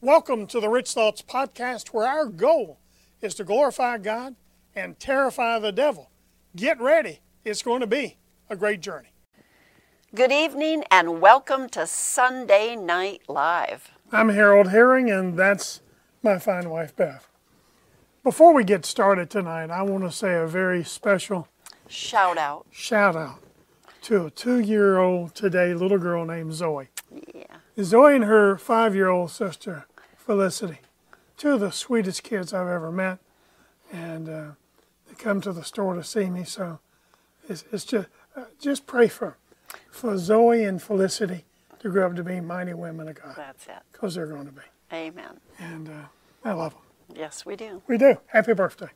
Welcome to the Rich Thoughts Podcast, where our goal is to glorify God and terrify the devil. Get ready. It's going to be a great journey. Good evening and welcome to Sunday Night Live. I'm Harold Herring, and that's my fine wife, Bev. Before we get started tonight, I want to say a very special shout out to a 2-year-old today little girl named Zoe. Yeah. Zoe and her 5-year-old sister, Felicity, two of the sweetest kids I've ever met, and they come to the store to see me. So it's just pray for Zoe and Felicity to grow up to be mighty women of God. That's it. Because they're going to be. Amen. And I love them. Yes, we do. We do. Happy birthday.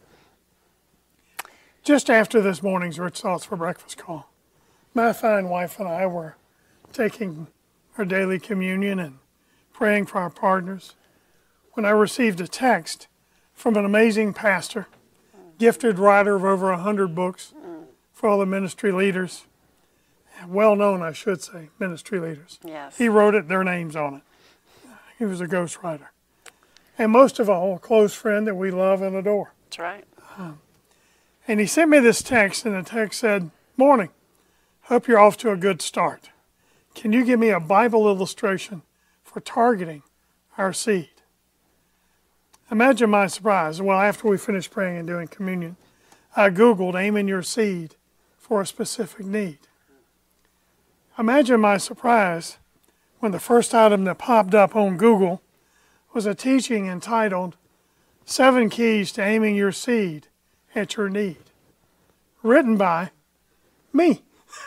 Just after this morning's Rich Thoughts for Breakfast call, my fine wife and I were taking our daily communion and praying for our partners when I received a text from an amazing pastor, gifted writer of over 100 books for all the ministry leaders, well known, I should say, ministry leaders. Yes. He wrote it, their names on it. He was a ghostwriter. And most of all, a close friend that we love and adore. That's right. And he sent me this text, and the text said, "Morning, hope you're off to a good start. Can you give me a Bible illustration for targeting our seed?" Imagine my surprise. Well, after we finished praying and doing communion, I Googled aiming your seed for a specific need. Imagine my surprise when the first item that popped up on Google was a teaching entitled 7 Keys to Aiming Your Seed at Your Need, written by me.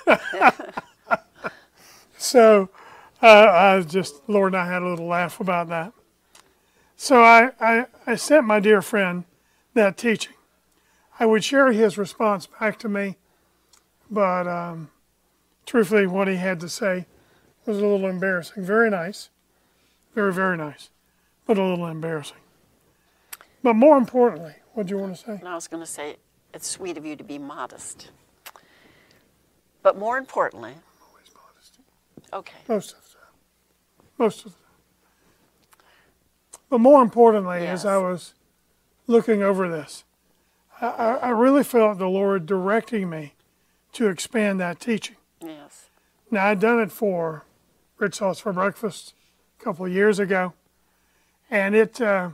So Lord and I had a little laugh about that. So I sent my dear friend that teaching. I would share his response back to me, but truthfully what he had to say was a little embarrassing. Very nice, very, very nice, but a little embarrassing. But more importantly, what do you want to say? And I was going to say, it's sweet of you to be modest. But more importantly, Always modest. okay. Most of the time. Most of the time. But more importantly, Yes. as I was looking over this, I really felt the Lord directing me to expand that teaching. Yes. Now, I'd done it for Rich Thoughts for Breakfast a couple of years ago, and it, That's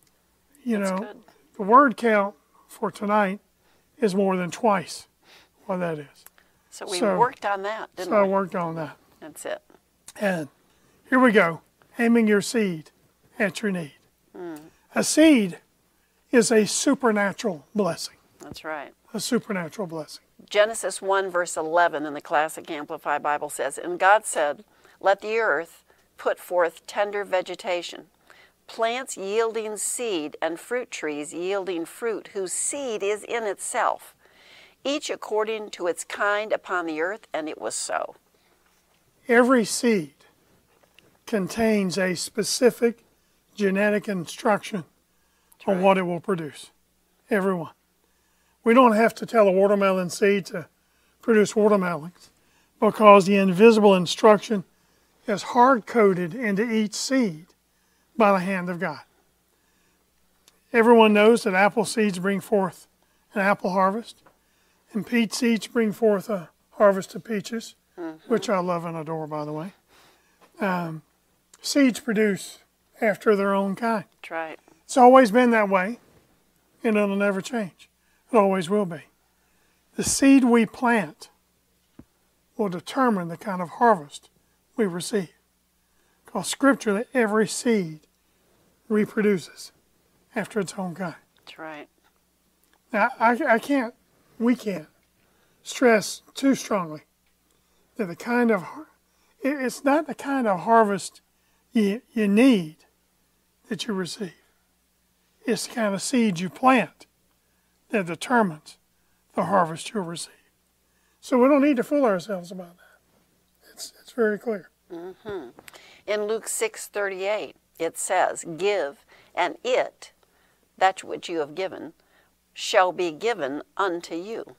the good. word count for tonight is more than twice what that is. So we So- worked on that, didn't So I we? worked on that. That's it. And here we go, aiming your seed at your need. A seed is a supernatural blessing, That's right. a supernatural blessing. Genesis 1 verse 11 in the Classic Amplified Bible says, "And God said, let the earth put forth tender vegetation, plants yielding seed and fruit trees yielding fruit, whose seed is in itself, each according to its kind upon the earth, and it was so." Every seed contains a specific genetic instruction on what it will produce. Every one. We don't have to tell a watermelon seed to produce watermelons because the invisible instruction is hard-coded into each seed by the hand of God. Everyone knows that apple seeds bring forth an apple harvest, and peach seeds bring forth a harvest of peaches, which I love and adore, by the way. Seeds produce after their own kind. That's right. It's always been that way, and it'll never change. It always will be. The seed we plant will determine the kind of harvest we receive. Because Scripture, that every seed reproduces after its own kind. That's right. Now, we can't stress too strongly that it's not the kind of harvest you need that you receive. It's the kind of seed you plant that determines the harvest you'll receive. So we don't need to fool ourselves about that. It's very clear. In Luke 6:38, it says, "Give, and it, that which you have given, shall be given unto you."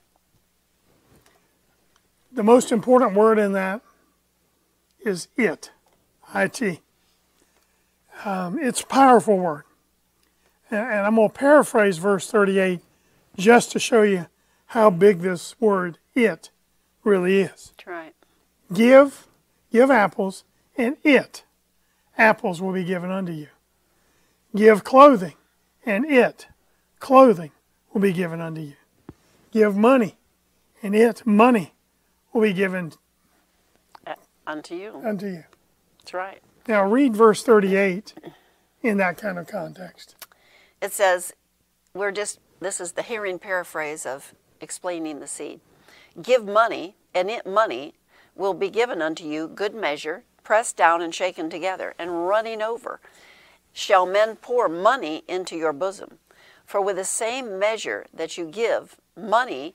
The most important word in that is it, I-T. It's a powerful word. And I'm going to paraphrase verse 38 just to show you how big this word, it, really is. That's right. Give apples, and apples will be given unto you. Give clothing, and clothing will be given unto you. Give money, and money will be given Unto you. unto you. That's right. Now read verse 38 in that kind of context. It says, this is the hearing paraphrase of explaining the seed. Give money, and money will be given unto you, good measure, pressed down and shaken together, and running over. Shall men pour money into your bosom? For with the same measure that you give money,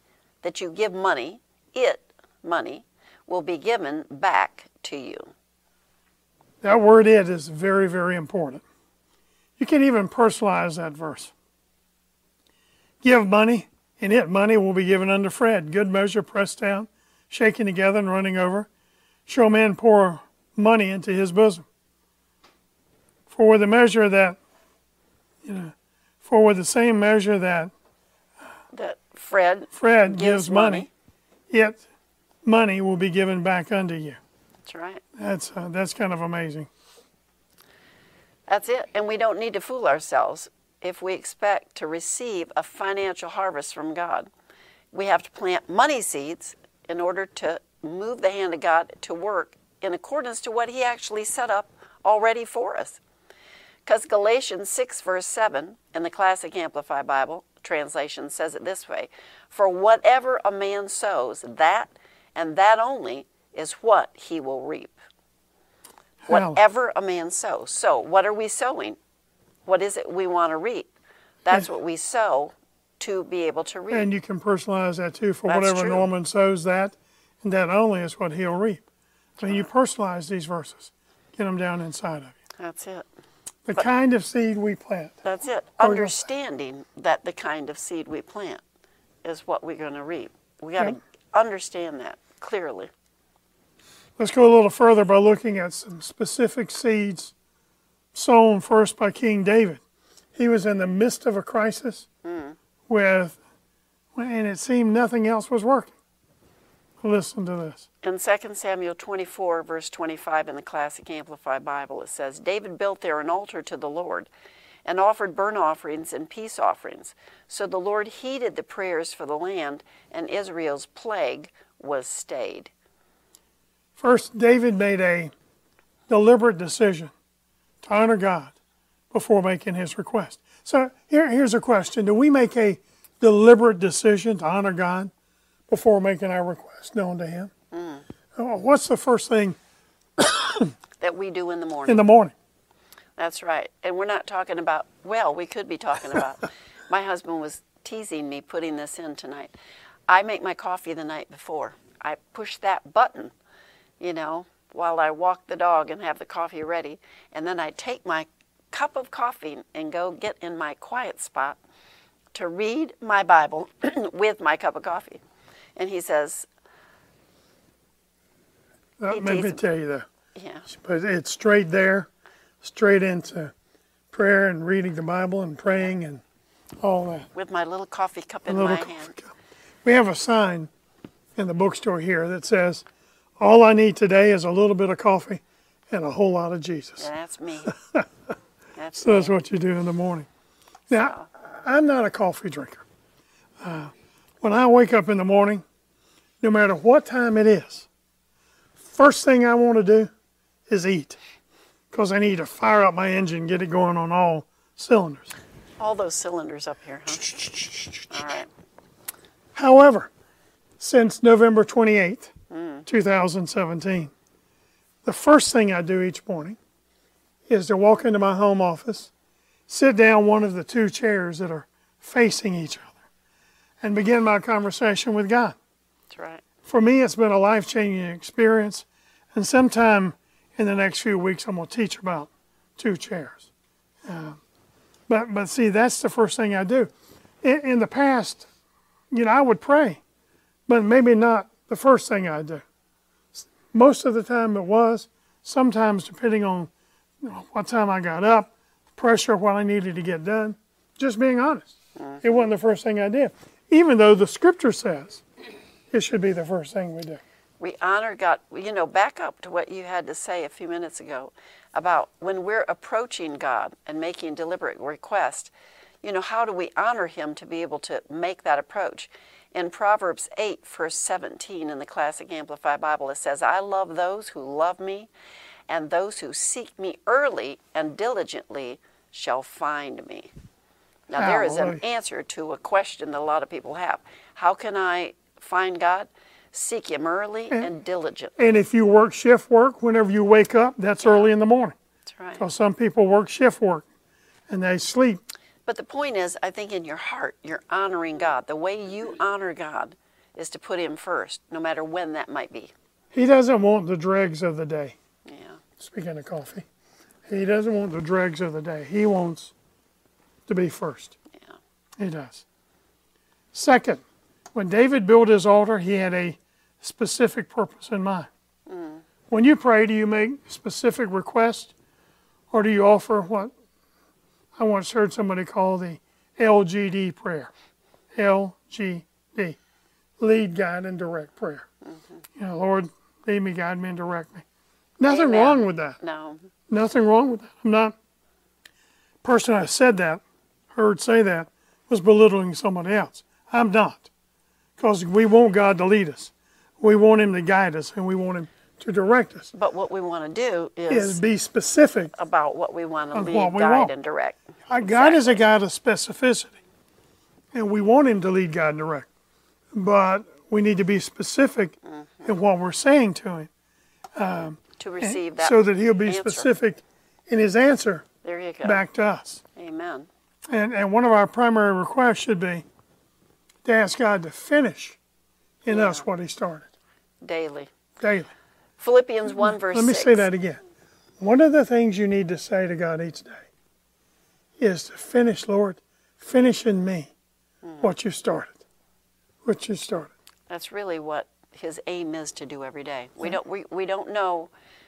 money will be given back to you. That word "it" is very, very important. You can even personalize that verse. Give money, and money will be given unto Fred. Good measure, pressed down, shaken together, and running over. Shall men pour money into his bosom? For with the measure that, for with the same measure that Fred gives money, money will be given back unto you. That's right. That's kind of amazing. That's it. And we don't need to fool ourselves if we expect to receive a financial harvest from God. We have to plant money seeds in order to move the hand of God to work in accordance to what He actually set up already for us. Because Galatians 6 verse 7 in the Classic Amplified Bible translation says it this way: for whatever a man sows, that and that only is what he will reap. Whatever a man sows. So what are we sowing? What is it we want to reap? That's what we sow to be able to reap. And you can personalize that too. For That's whatever true. Norman sows, that and that only is what he'll reap. So you personalize these verses. Get them down inside of you. That's it. The kind of seed we plant. That's it. Understanding that the kind of seed we plant is what we're going to reap. We got to understand that clearly. Let's go a little further by looking at some specific seeds sown first by King David. He was in the midst of a crisis and it seemed nothing else was working. Listen to this. In 2 Samuel 24, verse 25 in the Classic Amplified Bible, it says, David built there an altar to the Lord and offered burnt offerings and peace offerings. So the Lord heeded the prayers for the land, and Israel's plague was stayed. First, David made a deliberate decision to honor God before making his request. So here's a question. Do we make a deliberate decision to honor God before making our request known to Him? What's the first thing that we do in the morning? In the morning. That's right. And we're not talking about, well, we could be talking about, my husband was teasing me putting this in tonight. I make my coffee the night before. I push that button, while I walk the dog and have the coffee ready. And then I take my cup of coffee and go get in my quiet spot to read my Bible with my cup of coffee. And he says, Let me tell you that. yeah, But it's straight there, straight into prayer and reading the Bible and praying and all that. with my little coffee cup in my hand. We have a sign in the bookstore here that says, all I need today is a little bit of coffee and a whole lot of Jesus. Yeah, that's me. So that's what you do in the morning. Now, I'm not a coffee drinker. When I wake up in the morning, no matter what time it is, first thing I want to do is eat, because I need to fire up my engine, get it going on all cylinders. All those cylinders up here, huh? All right. However, since November 28th, 2017, the first thing I do each morning is to walk into my home office, sit down one of the two chairs that are facing each other, and begin my conversation with God. That's right. For me, it's been a life-changing experience, and sometime in the next few weeks, I'm going to teach about two chairs. But see, that's the first thing I do. In the past, I would pray, but maybe not the first thing I do. Most of the time it was, sometimes depending on what time I got up, pressure of what I needed to get done. Just being honest. It wasn't the first thing I did. Even though the scripture says it should be the first thing we do. We honor God. Back up to what you had to say a few minutes ago about when we're approaching God and making deliberate request, how do we honor Him to be able to make that approach? In Proverbs 8, verse 17 in the Classic Amplified Bible, it says, I love those who love me, and those who seek me early and diligently shall find me. Now, there is an answer to a question that a lot of people have. How can I find God? Seek Him early and diligently. And if you work shift work, whenever you wake up, that's early in the morning. That's right. Because some people work shift work and they sleep. But the point is, I think in your heart, you're honoring God. The way you honor God is to put Him first, no matter when that might be. He doesn't want the dregs of the day. Yeah. Speaking of coffee, He doesn't want the dregs of the day. He wants to be first. Yeah. He does. Second, when David built his altar, he had a specific purpose in mind. When you pray, do you make specific requests, or do you offer what I once heard somebody call the LGD prayer? LGD, lead, guide, and direct prayer. Lord, lead me, guide me, and direct me. Nothing wrong with that. No. Nothing wrong with that. I'm not. The person I said that, heard say that, was belittling somebody else. I'm not. Because we want God to lead us. We want Him to guide us, and we want Him to direct us. But what we want to do is be specific about what we want to lead, what we guide, want. and direct. God is a God of specificity. And we want Him to lead, guide, and direct. But we need to be specific in what we're saying to Him. To receive that so that He'll be answer. specific in His answer There you go. back to us. Amen. And one of our primary requests should be to ask God to finish in us what He started. Daily. Daily. Philippians 1 verse 6. Let me say that again. One of the things you need to say to God each day is to finish, Lord, finish in me what you started. What you started. That's really what His aim is to do every day. We don't know.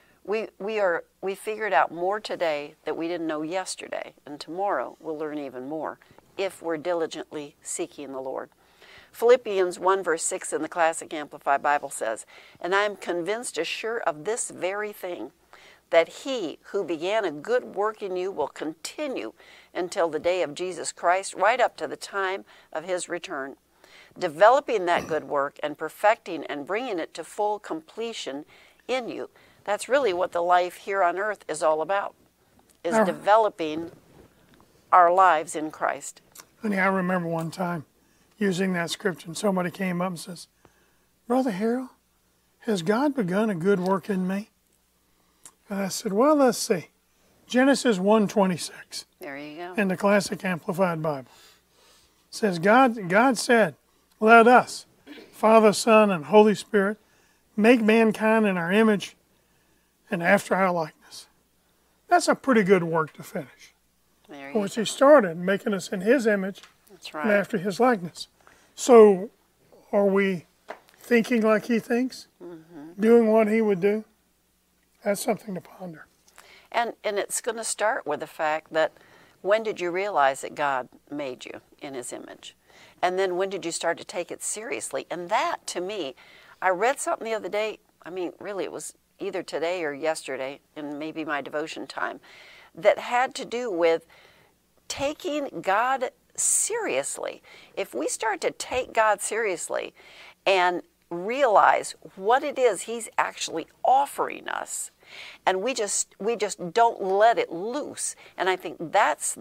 We figured out more today that we didn't know yesterday, and tomorrow we'll learn even more if we're diligently seeking the Lord. Philippians 1 verse 6 in the Classic Amplified Bible says, and I am convinced, assured of this very thing, that He who began a good work in you will continue until the day of Jesus Christ, right up to the time of His return, developing that good work and perfecting and bringing it to full completion in you. That's really what the life here on earth is all about, is developing our lives in Christ. Honey, I remember one time using that scripture, and somebody came up and says, Brother Harold, has God begun a good work in me? And I said, well, let's see. Genesis 1:26 There you go. in the Classic Amplified Bible says, God said, let us, Father, Son, and Holy Spirit, make mankind in our image and after our likeness. That's a pretty good work to finish. There you Once He started making us in His image That's and right. after His likeness. So are we thinking like He thinks? Doing what He would do? That's something to ponder. And it's going to start with the fact that when did you realize that God made you in His image? And then when did you start to take it seriously? And that, to me, I read something the other day, really it was either today or yesterday in maybe my devotion time, that had to do with taking God seriously. If we start to take God seriously and realize what it is He's actually offering us, and we just don't let it loose, and I think that's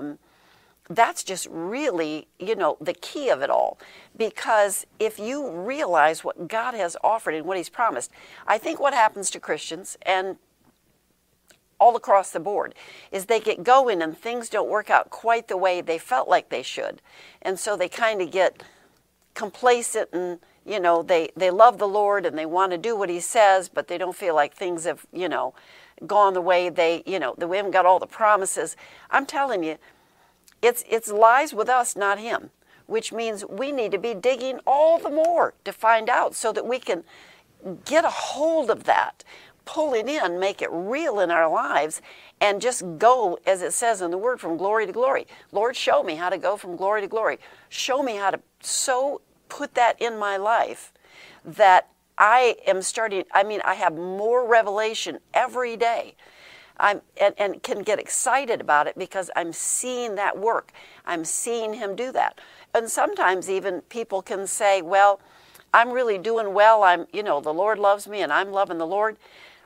just really, the key of it all. Because if you realize what God has offered and what He's promised, I think what happens to Christians, and all across the board, is they get going and things don't work out quite the way they felt like they should. And so they kind of get complacent and, they love the Lord and they want to do what He says, but they don't feel like things have, gone the way they haven't got all the promises. I'm telling you, it's lies with us, not Him, which means we need to be digging all the more to find out so that we can get a hold of that. pull it in, make it real in our lives, and just go, as it says in the Word, from glory to glory. Lord, show me how to go from glory to glory. Show me how to so put that in my life that I have more revelation every day. And can get excited about it because I'm seeing that work. I'm seeing him do that. And sometimes even people can say, well, I'm really doing well. The Lord loves me and I'm loving the Lord.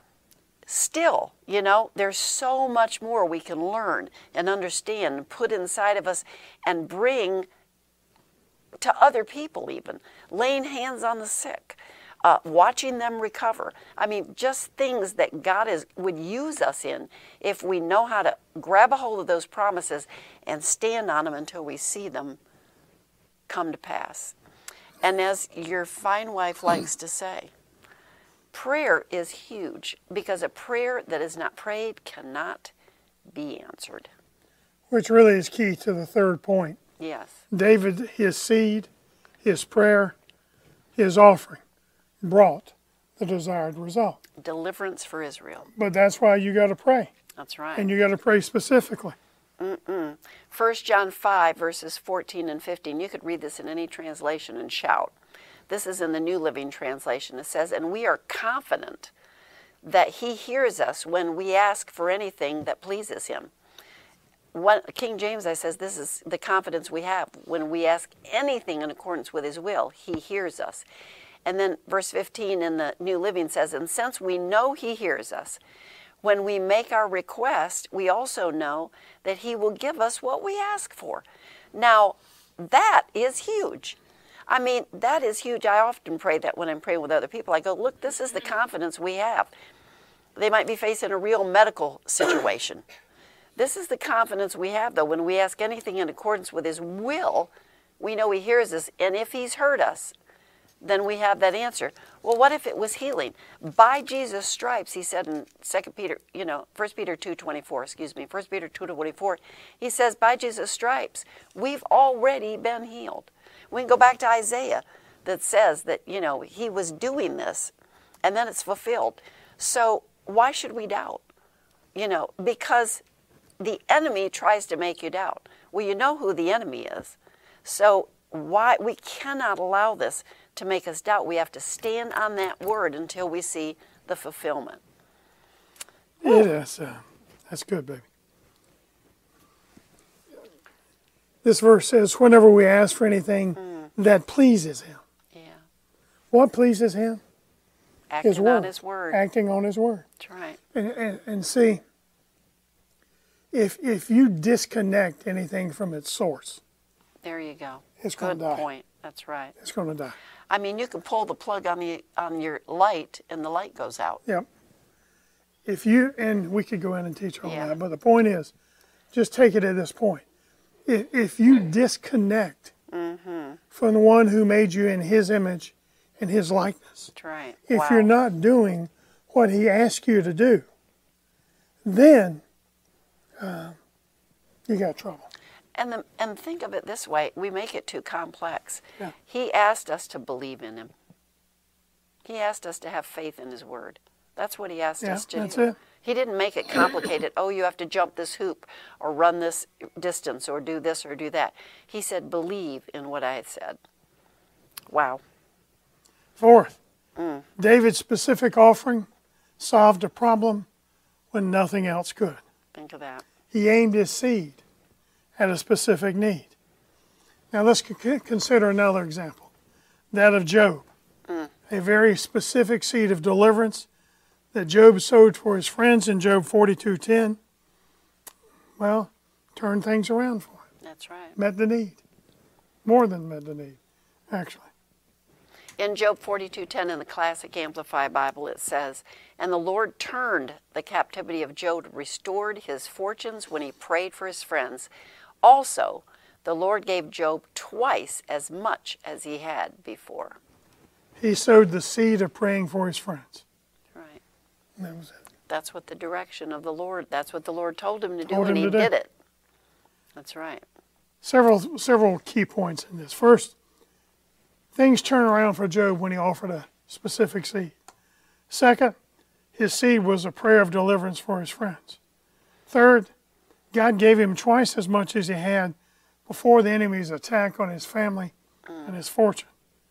Still, there's so much more we can learn and understand and put inside of us and bring to other people even. Laying hands on the sick. Watching them recover. Just things that God would use us in if we know how to grab a hold of those promises and stand on them until we see them come to pass. And as your fine wife likes to say, prayer is huge because a prayer that is not prayed cannot be answered. Which really is key to the third point. Yes. David, his seed, his prayer, his offering brought the desired result. Deliverance for Israel. But that's why you got to pray. That's right. And you got to pray specifically. 1 John 5, verses 14 and 15. You could read this in any translation and shout. This is in the New Living Translation. It says, and we are confident that he hears us when we ask for anything that pleases him. King James says this is the confidence we have. When we ask anything in accordance with his will, he hears us. And then verse 15 in the New Living says, and since we know he hears us, when we make our request, we also know that he will give us what we ask for. Now, that is huge. That is huge. I often pray that when I'm praying with other people. I go, look, this is the confidence we have. They might be facing a real medical situation. This is the confidence we have, though. When we ask anything in accordance with his will, we know he hears us. And if he's heard us, then we have that answer. Well, what if it was healing? By Jesus' stripes, he said in 1 Peter 2:24, he says, by Jesus' stripes, we've already been healed. We can go back to Isaiah that says that, he was doing this, and then it's fulfilled. So why should we doubt? Because the enemy tries to make you doubt. Well, you know who the enemy is. So why we cannot allow this to make us doubt. We have to stand on that word until we see the fulfillment. That's good, baby. This verse says, whenever we ask for anything that pleases him. Yeah. What pleases him? Acting on his word. Acting on his word. That's right. And see, if you disconnect anything from its source, there you go. It's going to die. Good point. That's right. It's going to die. You can pull the plug on your light and the light goes out. Yep. And we could go in and teach all that, but the point is, just take it at this point. If you disconnect from the one who made you in his image and his likeness, that's right. If you're not doing what he asked you to do, then you got trouble. And think of it this way, we make it too complex. Yeah. He asked us to believe in him. He asked us to have faith in his word. That's what he asked us to that's do. it. He didn't make it complicated. Oh, you have to jump this hoop or run this distance or do this or do that. He said, believe in what I had said. Wow. Fourth, David's specific offering solved a problem when nothing else could. Think of that. He aimed his seed at a specific need. Now let's consider another example, that of Job. A very specific seed of deliverance that Job sowed for his friends in Job 42:10. Well, turned things around for him. That's right. Met the need. More than met the need, actually. In Job 42:10 in the Classic Amplified Bible, it says, and the Lord turned the captivity of Job, restored his fortunes when he prayed for his friends. Also, the Lord gave Job twice as much as he had before. He sowed the seed of praying for his friends. Right. And that was it. That's what the direction of the Lord, that's what the Lord told him to do, and he did it. That's right. Several key points in this. First, things turn around for Job when he offered a specific seed. Second, His seed was a prayer of deliverance for his friends. Third, God gave him twice as much as he had before the enemy's attack on his family and his fortune.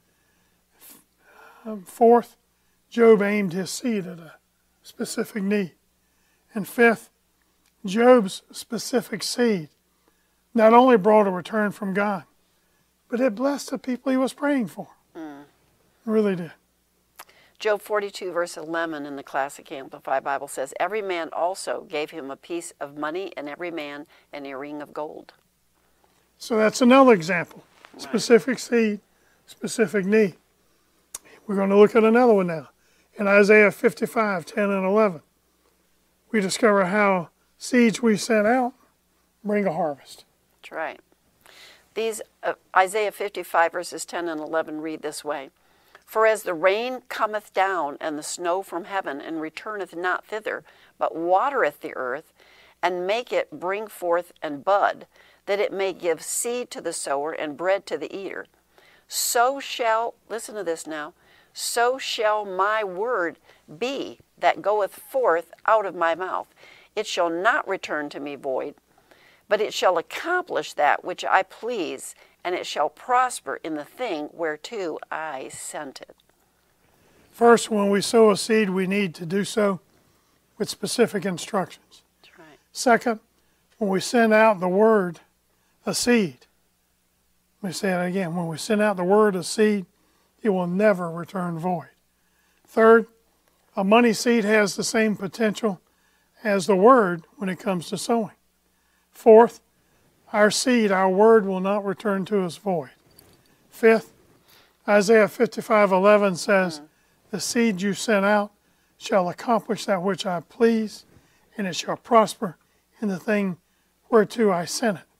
Fourth, Job aimed his seed at a specific need. And fifth, Job's specific seed not only brought a return from God, but it blessed the people he was praying for. It really did. Job 42, verse 11 in the Classic Amplified Bible says, every man also gave him a piece of money, and every man an earring of gold. So that's another example. Specific seed, specific need. We're going to look at another one now. In Isaiah 55, 10 and 11, we discover how seeds we sent out bring a harvest. That's right. These Isaiah 55, verses 10 and 11 read this way. For as the rain cometh down, and the snow from heaven, and returneth not thither, but watereth the earth, and make it bring forth and bud, that it may give seed to the sower and bread to the eater, so shall, listen to this now, so shall my word be that goeth forth out of my mouth. It shall not return to me void, but it shall accomplish that which I please, and it shall prosper in the thing whereto I sent it. First, when we sow a seed, we need to do so with specific instructions. That's right. Second, when we send out the word, a seed, let me say it again, when we send out the word, a seed, it will never return void. Third, a money seed has the same potential as the word when it comes to sowing. Fourth, our seed, our word, will not return to us void. Fifth, Isaiah 55:11 says, the seed you sent out shall accomplish that which I please, and it shall prosper in the thing whereto I sent it.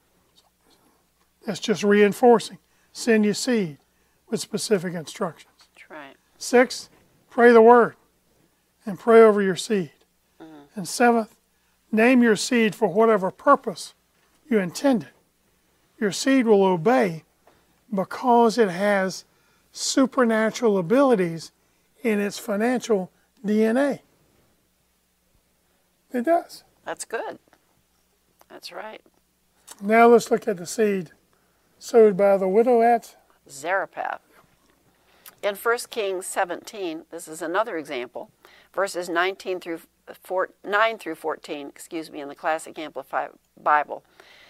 That's just reinforcing. Send your seed with specific instructions. That's right. Sixth, pray the word and pray over your seed. And seventh, name your seed for whatever purpose you intended. Your seed will obey because it has supernatural abilities in its financial DNA. It does. That's good. That's right. Now let's look at the seed sowed by the widow at Zarephath. In 1 Kings 17, this is another example, verses 9 through 14, in the Classic Amplified Bible.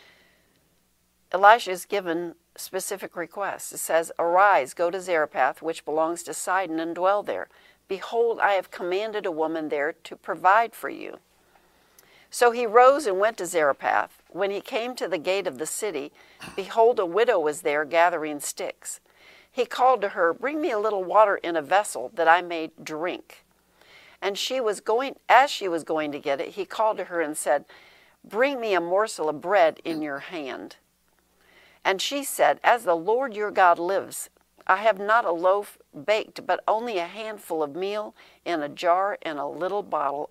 Elisha is given specific requests. It says, arise, go to Zarephath, which belongs to Sidon, and dwell there. Behold, I have commanded a woman there to provide for you. So he rose and went to Zarephath. When he came to the gate of the city, behold, a widow was there gathering sticks. He called to her, bring me a little water in a vessel that I may drink. And as she was going to get it, he called to her and said, bring me a morsel of bread in your hand. And she said, as the Lord your God lives, I have not a loaf baked, but only a handful of meal in a jar and a little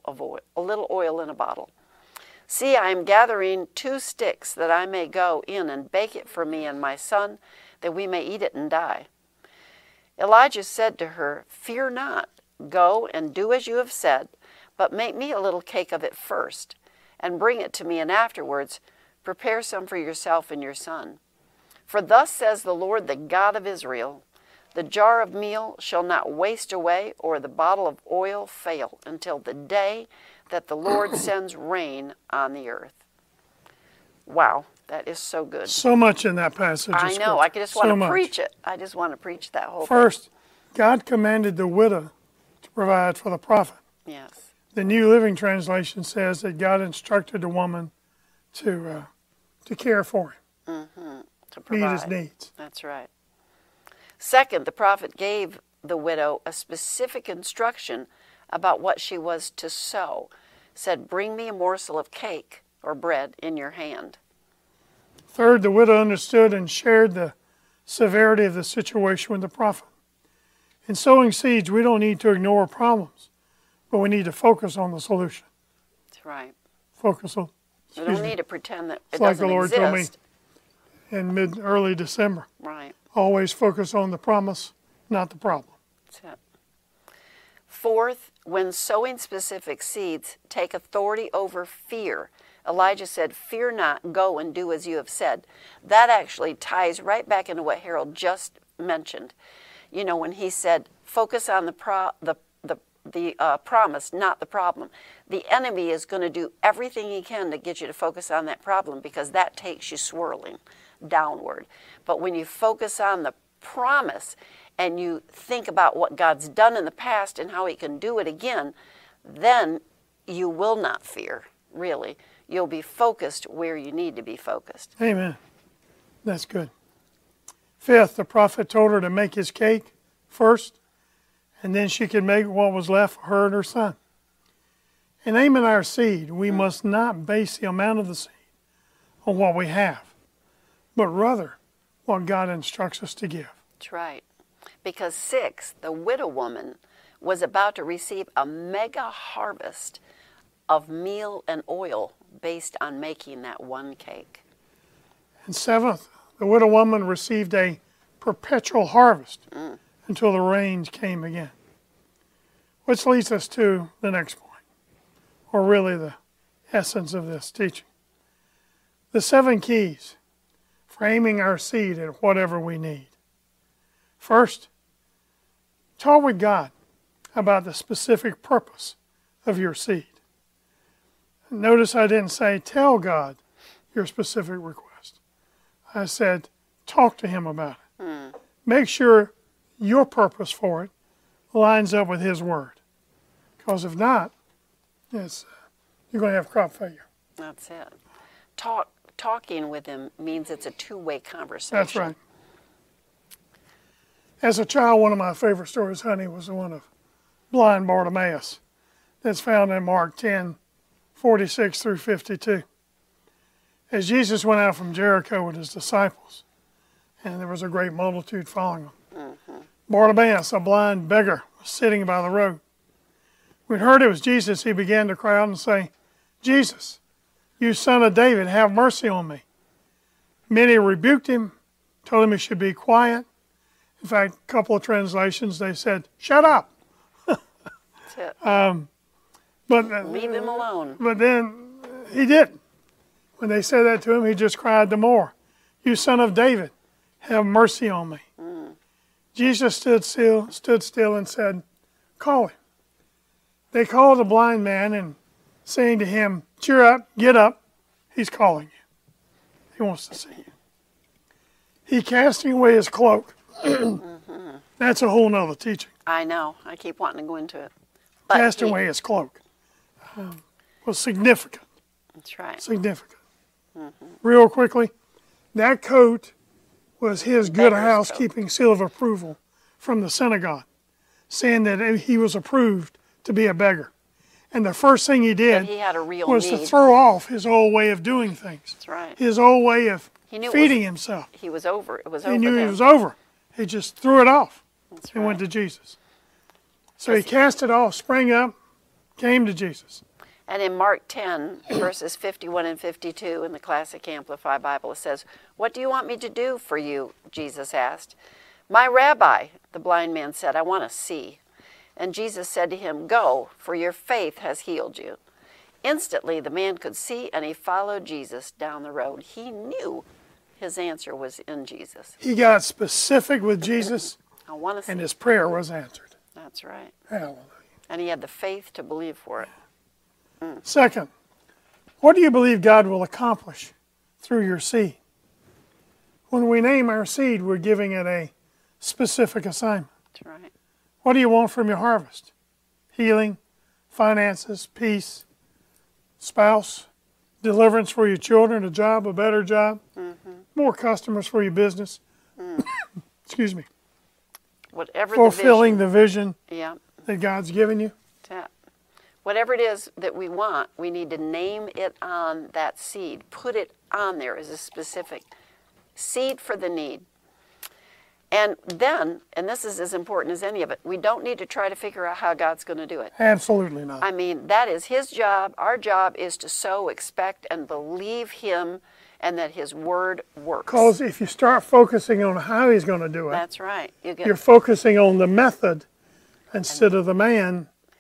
oil in a bottle. See, I am gathering 2 sticks that I may go in and bake it for me and my son, that we may eat it and die. Elijah said to her, fear not, go and do as you have said, but make me a little cake of it first, and bring it to me, and afterwards prepare some for yourself and your son. For thus says the Lord, the God of Israel, the jar of meal shall not waste away, or the bottle of oil fail, until the day that the Lord sends rain on the earth. Wow, that is so good. So much in that passage. I know, I just want to preach it. I just want to preach that whole thing. First, God commanded the widow to provide for the prophet. Yes. The New Living Translation says that God instructed the woman to care for him, To provide. meet his needs. That's right. Second, the prophet gave the widow a specific instruction about what she was to sow. Said, bring me a morsel of cake or bread in your hand. Third, the widow understood and shared the severity of the situation with the prophet. In sowing seeds, we don't need to ignore problems, but we need to focus on the solution. That's right. Focus on. We don't need to pretend that it It's like doesn't the Lord told me exist. in early December. Right. Always focus on the promise, not the problem. That's it. Fourth, When sowing specific seeds, take authority over fear. Elijah said, "Fear not, go and do as you have said." That actually ties right back into what Harold just mentioned. You know, when he said, focus on the promise, not the problem. The enemy is going to do everything he can to get you to focus on that problem, because that takes you swirling downward. But when you focus on the promise and you think about what God's done in the past and how he can do it again, then you will not fear, really. You'll be focused where you need to be focused. Amen. That's good. Fifth, the prophet told her to make his cake first, and then she could make what was left for her and her son. In aiming our seed, we must not base the amount of the seed on what we have, but rather what God instructs us to give. That's right. Because 6, the widow woman was about to receive a mega harvest of meal and oil based on making that one cake. And 7th, the widow woman received a perpetual harvest until the rains came again. Which leads us to the next point, or really the essence of this teaching. The 7 keys for aiming our seed at whatever we need. First, talk with God about the specific purpose of your seed. Notice I didn't say tell God your specific request. I said talk to him about it. Make sure your purpose for it lines up with his word. Because if not, you're going to have crop failure. That's it. Talking with him means it's a two-way conversation. That's right. As a child, one of my favorite stories, honey, was the one of blind Bartimaeus. That's found in Mark 10:46 through 52. As Jesus went out from Jericho with his disciples, and there was a great multitude following him, Bartimaeus, a blind beggar, was sitting by the road. When he heard it was Jesus, he began to cry out and say, "Jesus, you son of David, have mercy on me." Many rebuked him, told him he should be quiet. In fact, a couple of translations, they said, "Shut up." That's it. Leave him alone. But then he didn't. When they said that to him, he just cried the more, "You son of David, have mercy on me." Jesus stood still and said, "Call him." They called the blind man and saying to him, "Cheer up, get up, he's calling you. He wants to see you." He casting away his cloak. That's a whole nother teaching. I know. I keep wanting to go into it. But Casting away his cloak was significant. That's right. Significant. Real quickly, that coat was his good Beggar's housekeeping seal of approval from the synagogue, saying that he was approved to be a beggar. And the first thing he did He had a real was need. to throw off his old way of doing things, That's right. his old way of He knew feeding himself. He was over. It was He over. knew then. he was over. He just threw it off That's and right. went to Jesus. So he cast it off, sprang up, came to Jesus. And in Mark 10, verses 51 and 52 in the Classic Amplified Bible, it says, "What do you want me to do for you?" Jesus asked. "My rabbi," the blind man said, "I want to see." And Jesus said to him, "Go, for your faith has healed you." Instantly the man could see, and he followed Jesus down the road. He knew his answer was in Jesus. He got specific with Jesus, I want to see. and his prayer was answered. That's right. Hallelujah. And he had the faith to believe for it. Second, what do you believe God will accomplish through your seed? When we name our seed, we're giving it a specific assignment. That's right. What do you want from your harvest? Healing, finances, peace, spouse, deliverance for your children, a job, a better job, more customers for your business. Excuse me. Whatever Fulfilling the the vision vision. Yeah. that God's given you. Whatever it is that we want, we need to name it on that seed. Put it on there as a specific seed for the need. And then, and this is as important as any of it, we don't need to try to figure out how God's going to do it. Absolutely not. I mean, that is his job. Our job is to sow, expect, and believe him, and that his word works. Because if you start focusing on how he's going to do it, That's right. you're focusing on the method instead of the man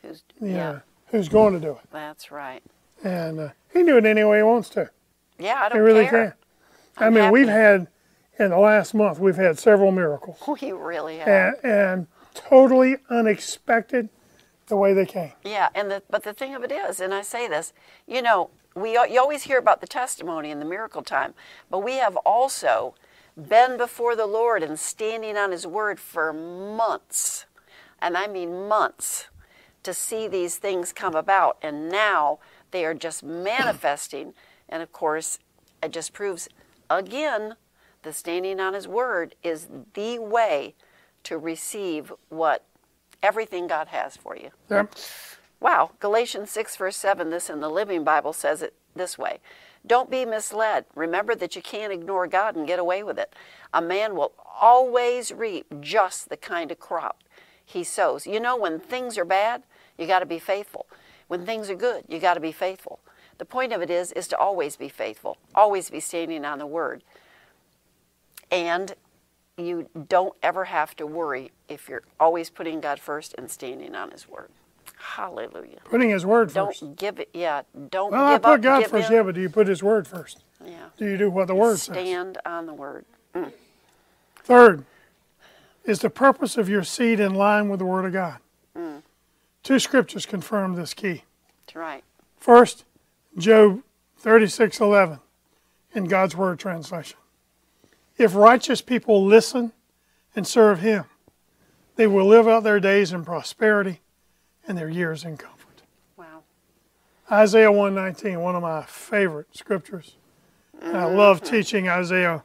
who's going to do it. That's right. And he can do it any way he wants to. Yeah, I don't He really care. can. I mean, happy. we've had, in the last month, we've had several miracles. We really have. And totally unexpected the way they came. Yeah, but the thing of it is, and I say this, you know, you always hear about the testimony and the miracle time, but we have also been before the Lord and standing on His Word for months, and I mean months, to see these things come about, and now they are just manifesting, and of course, it just proves, again, the standing on His Word is the way to receive everything God has for you. Yep. Wow. Galatians 6, verse 7, this in the Living Bible says it this way. Don't be misled. Remember that you can't ignore God and get away with it. A man will always reap just the kind of crop he sows. You know, when things are bad, you got to be faithful. When things are good, you got to be faithful. The point of it is to always be faithful, always be standing on the Word. And you don't ever have to worry if you're always putting God first and standing on His Word. Hallelujah. Putting His Word first. Don't give it, yeah, don't Well, give I up. put God give first, in. yeah, but do you put His Word first? Yeah. Do you do what the Word says? Stand on the Word. Mm. Third, is the purpose of your seed in line with the Word of God? Mm. 2 scriptures confirm this key. That's right. First, Job 36:11 in God's Word translation. If righteous people listen and serve Him, they will live out their days in prosperity and their years in comfort. Wow. Isaiah 1:19, one of my favorite scriptures. And I love teaching Isaiah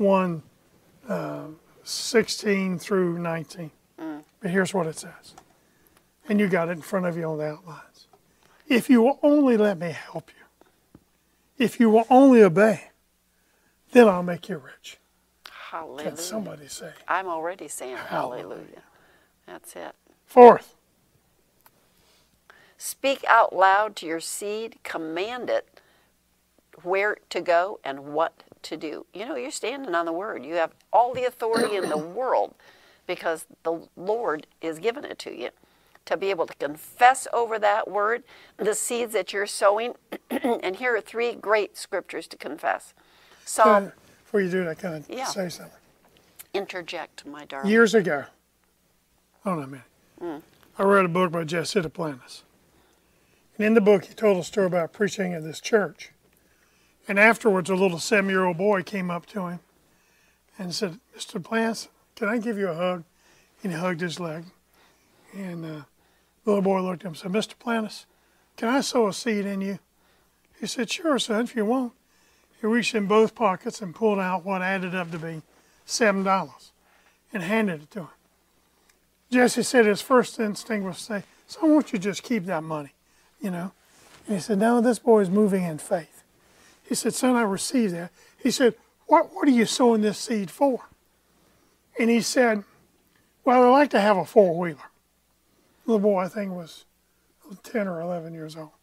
1:16 through 19. But here's what it says. And you got it in front of you on the outlines. If you will only let me help you, if you will only obey, then I'll make you rich. Hallelujah. Can somebody say? I'm already saying hallelujah. Hallelujah. That's it. Fourth, Speak out loud to your seed. Command it where to go and what to do. You know, you're standing on the Word. You have all the authority in the world because the Lord is giving it to you to be able to confess over that Word, the seeds that you're sowing. And here are 3 great scriptures to confess. Psalm, before you do that, can I Yeah. say something? interject, my darling. Years ago, hold on a minute, I read a book by Jesse Duplantis. And in the book, he told a story about preaching at this church. And afterwards, a little 7-year-old boy came up to him and said, Mr. Duplantis, can I give you a hug? And he hugged his leg. And the little boy looked at him and said, Mr. Duplantis, can I sow a seed in you? He said, sure, son, if you want. He reached in both pockets and pulled out what added up to be $7 and handed it to him. Jesse said his first instinct was to say, son, why don't you just keep that money, you know? And he said, no, this boy is moving in faith. He said, son, I received that. He said, what are you sowing this seed for? And he said, well, I like to have a four-wheeler. The little boy, I think, was 10 or 11 years old.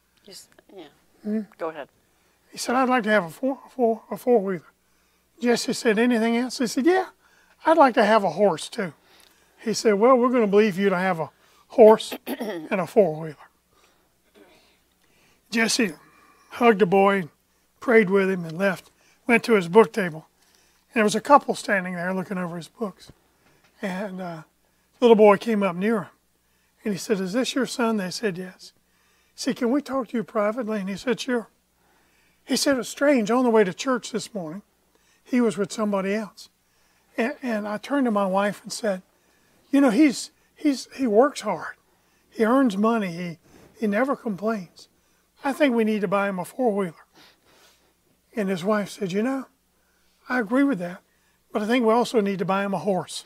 Go ahead. He said, I'd like to have a four-wheeler. Jesse said, anything else? He said, yeah, I'd like to have a horse too. He said, well, we're going to believe you to have a horse and a four-wheeler. Jesse hugged the boy, prayed with him, and left, went to his book table. And there was a couple standing there looking over his books. And the little boy came up near him. And he said, is this your son? They said, yes. He said, can we talk to you privately? And he said, sure. He said, it's strange. On the way to church this morning, he was with somebody else. And I turned to my wife and said, you know, he works hard. He earns money. He never complains. I think we need to buy him a four-wheeler. And his wife said, you know, I agree with that, but I think we also need to buy him a horse.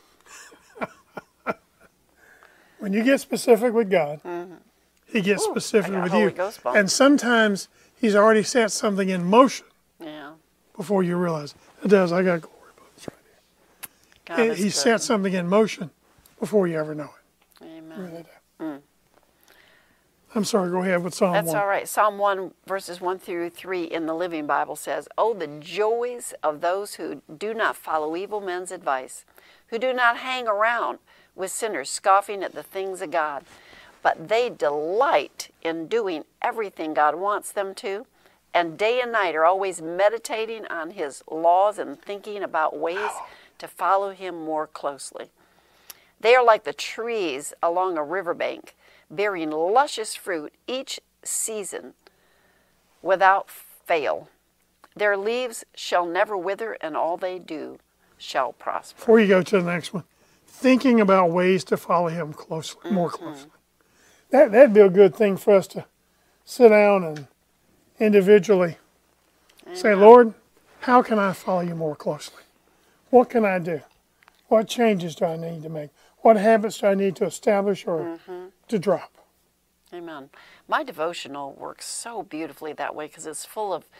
When you get specific with God, He gets specific with you. And sometimes He's already set something in motion before you realize it. Does. I got glory books right here. He set something in motion before you ever know it. Amen. Really do. I'm sorry, go ahead with Psalm 1. That's all right. Psalm 1, verses 1 through 3 in the Living Bible says, oh, the joys of those who do not follow evil men's advice, who do not hang around with sinners, scoffing at the things of God. but they delight in doing everything God wants them to, and day and night are always meditating on his laws and thinking about ways to follow him more closely. They are like the trees along a riverbank, bearing luscious fruit each season without fail. Their leaves shall never wither, and all they do shall prosper. Before you go to the next one, thinking about ways to follow him closely, more closely. That'd be a good thing for us to sit down and individually say, Lord, how can I follow you more closely? What can I do? What changes do I need to make? What habits do I need to establish or to drop? Amen. My devotional works so beautifully that way because it's full of,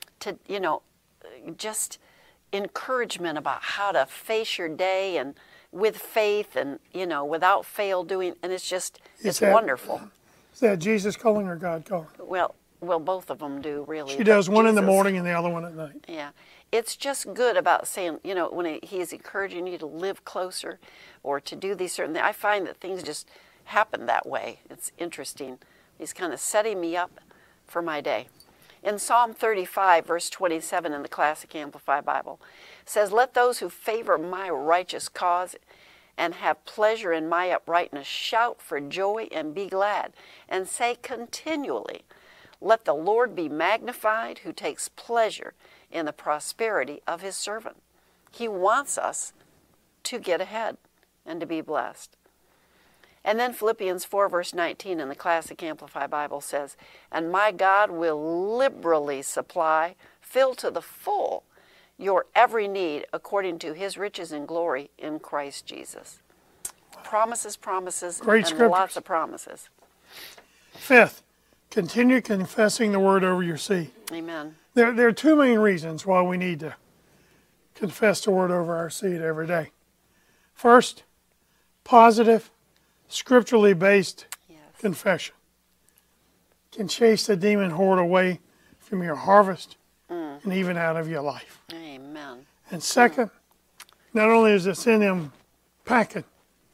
just encouragement about how to face your day and with faith and, without fail doing, and it's wonderful. Is that Jesus calling or God calling? Well, both of them do, really. She does one in the morning and the other one at night. Yeah. It's just good about saying, when he's encouraging you to live closer or to do these certain things. I find that things just happen that way. It's interesting. He's kind of setting me up for my day. In Psalm 35, verse 27 in the Classic Amplified Bible, it says, "Let those who favor my righteous cause and have pleasure in my uprightness shout for joy and be glad, and say continually, let the Lord be magnified who takes pleasure in the prosperity of his servant." He wants us to get ahead and to be blessed. And then Philippians 4, verse 19 in the Classic Amplified Bible says, "And my God will liberally supply, fill to the full, your every need according to his riches and glory in Christ Jesus." Promises, promises, Great and scriptures. lots of promises. Fifth, continue confessing the word over your seed. Amen. There are two main reasons why we need to confess the word over our seed every day. First, positive, scripturally based confession can chase the demon horde away from your harvest and even out of your life. Amen. And second, not only is this in them packing,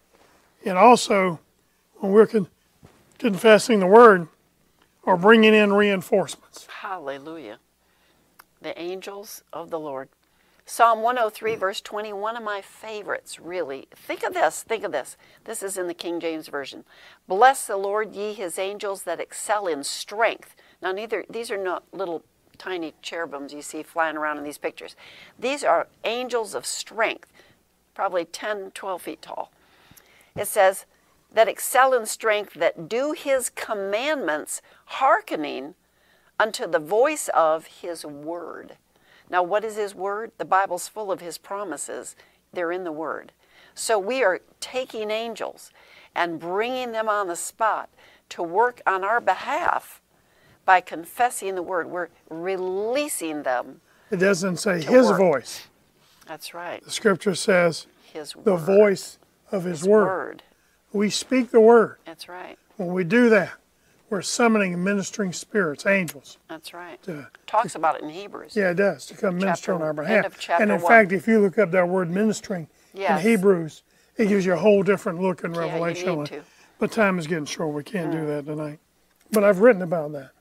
it also, when we're confessing the word, are bringing in reinforcements. Hallelujah. The angels of the Lord. Psalm 103, verse 20, one of my favorites, really. Think of this. This is in the King James Version. "Bless the Lord, ye his angels that excel in strength." Now, these are not little tiny cherubims you see flying around in these pictures. These are angels of strength, probably 10, 12 feet tall. It says, that excel in strength, that do his commandments, hearkening unto the voice of his word. Now, what is his word? The Bible's full of his promises. They're in the word. So we are taking angels and bringing them on the spot to work on our behalf by confessing the word. We're releasing them. It doesn't say his voice. That's right. The scripture says His word. the voice of his word. We speak the word. That's right. When we do that, we're summoning ministering spirits, angels. That's right. Talks about it in Hebrews. Yeah, it does, to come minister on our behalf. End of chapter and in 1. fact, if you look up that word ministering in Hebrews, it gives you a whole different look in Revelation. You need to. But time is getting short. We can't do that tonight. But I've written about that.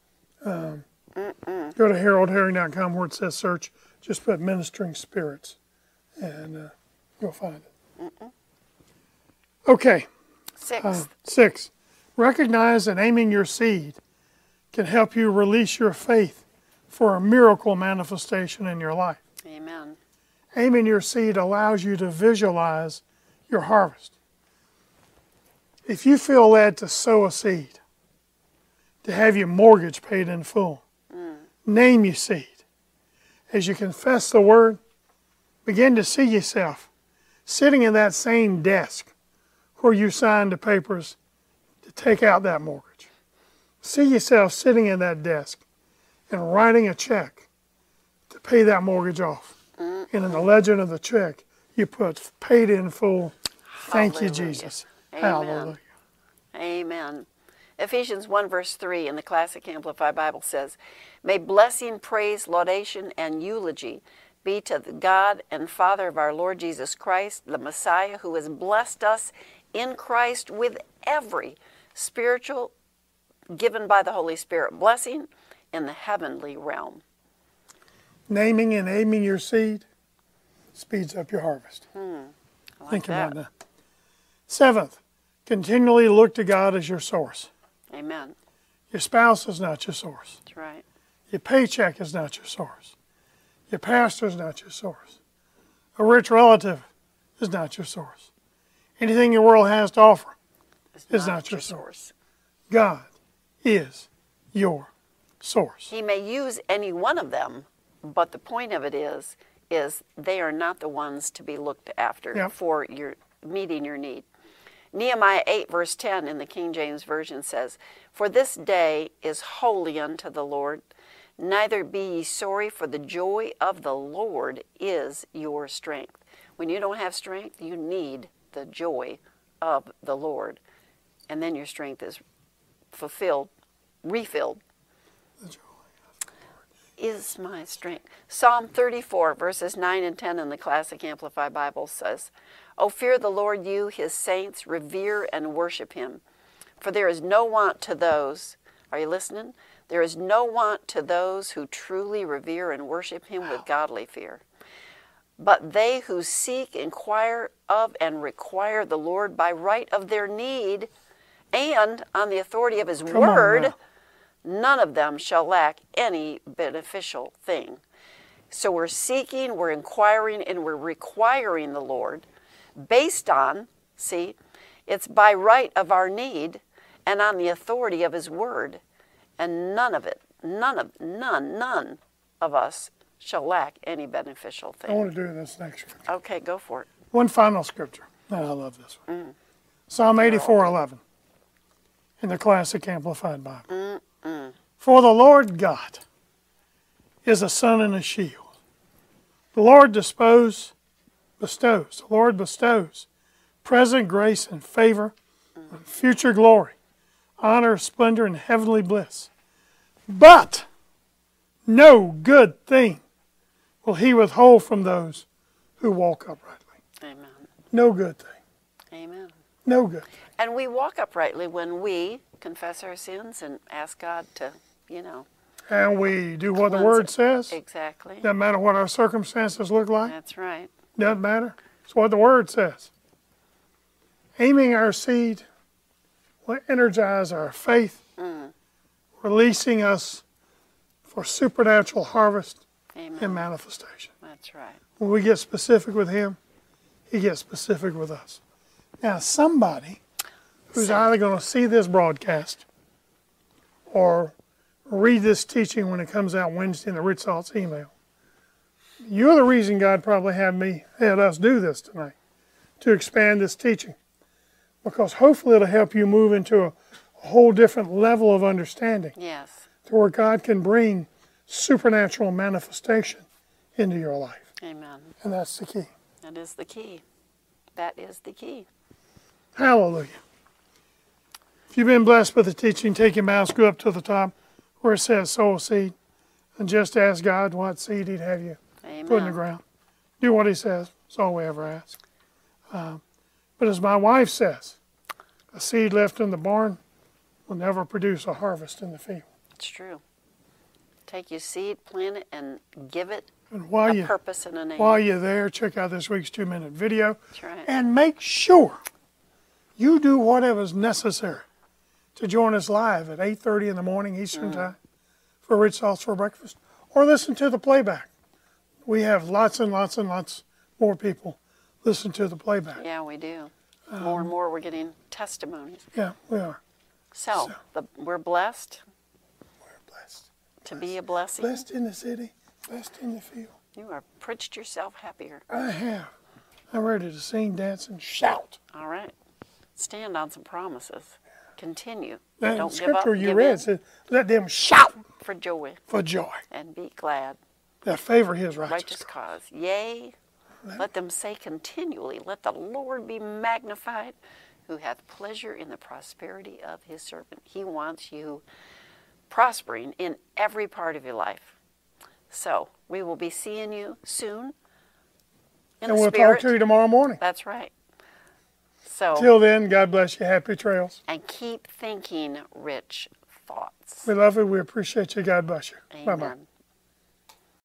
Go to haroldherring.com where it says search. Just put ministering spirits, and you'll find it. Okay. Six. Recognize that aiming your seed can help you release your faith for a miracle manifestation in your life. Amen. Aiming your seed allows you to visualize your harvest. If you feel led to sow a seed, to have your mortgage paid in full, name your seed. As you confess the word, begin to see yourself sitting in that same desk where you signed the papers to take out that mortgage. See yourself sitting in that desk and writing a check to pay that mortgage off. And in the legend of the check, you put paid in full. Thank you, Jesus. Amen. Hallelujah. Amen. Ephesians 1 verse 3 in the Classic Amplified Bible says, "May blessing, praise, laudation, and eulogy be to the God and Father of our Lord Jesus Christ, the Messiah, who has blessed us in Christ with every spiritual, given by the Holy Spirit blessing in the heavenly realm. Naming and aiming your seed speeds up your harvest. I like Think that. about that. Seventh, continually look to God as your source. Amen. Your spouse is not your source. That's right. Your paycheck is not your source. Your pastor is not your source. A rich relative is not your source. Anything the world has to offer is not your source. God is your source. He may use any one of them, but the point of it is they are not the ones to be looked after Yep. for your meeting your need. Nehemiah 8 verse 10 in the King James Version says, "For this day is holy unto the Lord. Neither be ye sorry, for the joy of the Lord is your strength." When you don't have strength, you need the joy of the Lord. And then your strength is fulfilled, refilled. The joy. Is my strength. Psalm 34, verses 9 and 10 in the Classic Amplified Bible says, "O fear the Lord, you, his saints, revere and worship him. For there is no want to those," are you listening? "There is no want to those who truly revere and worship him with godly fear. But they who seek, inquire of, and require the Lord by right of their need and on the authority of his Come on word, now. none of them shall lack any beneficial thing." So we're seeking, we're inquiring, and we're requiring the Lord based on, see, it's by right of our need and on the authority of his word. And none of us shall lack any beneficial I thing. want to do this next scripture. Okay, go for it. One final scripture. Oh, I love this one. Psalm 84:11 in the Classic Amplified Bible. "For the Lord God is a sun and a shield. The Lord bestows present grace and favor, and future glory, honor, splendor, and heavenly bliss. But no good thing will he withhold from those who walk uprightly." Amen. No good thing. Amen. No good thing. And we walk uprightly when we confess our sins and ask God to, And we do what the cleanse Word it. says. Exactly. Doesn't matter what our circumstances look like. That's right. Doesn't matter. It's what the Word says. Aiming our seed will energize our faith, releasing us for supernatural harvest Amen. and manifestation. That's right. When we get specific with Him, He gets specific with us. Now, somebody who's either going to see this broadcast or read this teaching when it comes out Wednesday in the Rich Salt's email, you're the reason God probably had us do this tonight, to expand this teaching. Because hopefully it'll help you move into a whole different level of understanding Yes. to where God can bring supernatural manifestation into your life. Amen. And that's the key. That is the key. That is the key. Hallelujah. If you've been blessed with the teaching, take your mouse, go up to the top where it says sow a seed, and just ask God what seed He'd have you Amen. put in the ground. Do what He says. That's all we ever ask. But as my wife says, a seed left in the barn will never produce a harvest in the field. It's true. Take your seed, plant it, and give it And while a purpose and a name. you're there, check out this week's 2-minute video. That's right. And make sure you do whatever's necessary to join us live at 8:30 in the morning Eastern Time for Rich Salt's for Breakfast, or listen to the playback. We have lots and lots and lots more people listen to the playback. Yeah, we do. More and more we're getting testimonies. Yeah, we are. So, we're blessed We're blessed. to be a blessing. Blessed in the city, blessed in the field. You have preached yourself happier. I have. I'm ready to sing, dance, and shout. All right. Stand on some promises. Continue. That Don't give up. scripture you Give read in said, let them shout for joy for joy and be glad. that favor His righteous Righteous cause. cause. Yea, let them say continually, let the Lord be magnified, who hath pleasure in the prosperity of his servant. He wants you prospering in every part of your life. So, we will be seeing you soon in And the we'll Spirit. talk to you tomorrow morning. That's right. So, Till then, God bless you. Happy trails. and keep thinking rich thoughts. We love you. We appreciate you. God bless you. Bye-bye. Amen.